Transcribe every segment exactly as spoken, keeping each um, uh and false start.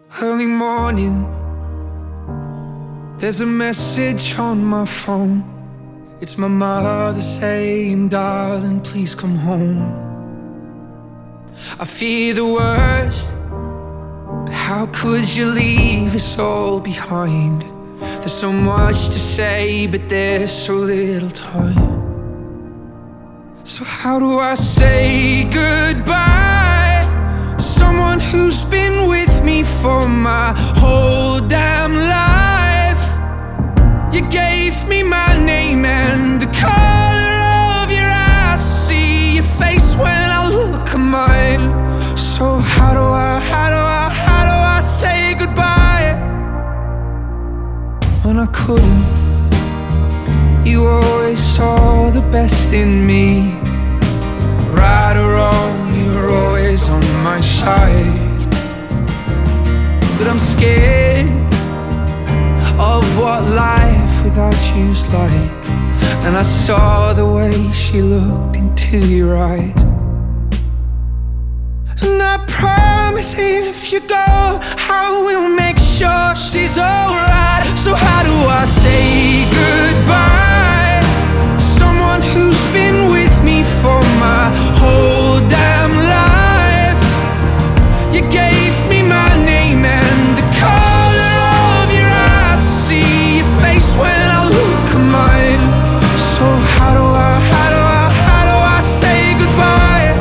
Early morning, there's a message on my phone. It's my mother saying, darling, please come home. I fear the worst, but how could you leave us all behind? There's so much to say, but there's so little time. So how do I say goodbye to someone who's been with me for my whole damn life? You gave me my name and the color of your eyes. See your face when I look at mine. So how do I, how do I, how do I say goodbye when I couldn't? You always saw the best in me. Right or wrong, you were always on my side. But I'm scared of what life without you's like. And I saw the way she looked into your eyes. And I promise if you go, I will make sure she's alright. So how do I say goodbye to someone who's been with me for my whole damn life? You gave me my name and the color of your eyes. See your face when I look at mine. So how do I, how do I, how do I say goodbye?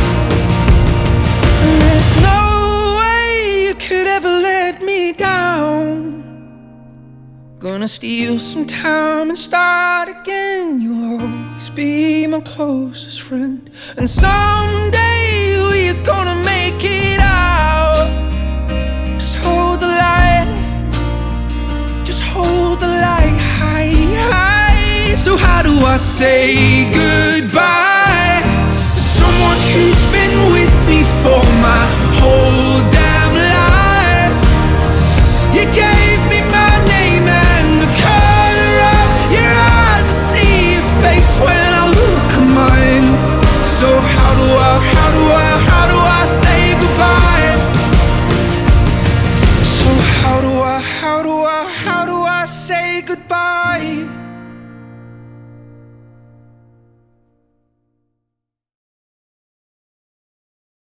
And there's no way you could ever let me down. Gonna steal some time and start again. You'll always be my closest friend. And someday we're gonna make it out. Just hold the light, just hold the light high, high. So how do I say goodbye to someone who's been with me for my whole damn life? You gave me my name and the color of your eyes. I see your face when I look at mine. So how do I, how do I, how do I say goodbye? So how do I, how do I, how do I say goodbye?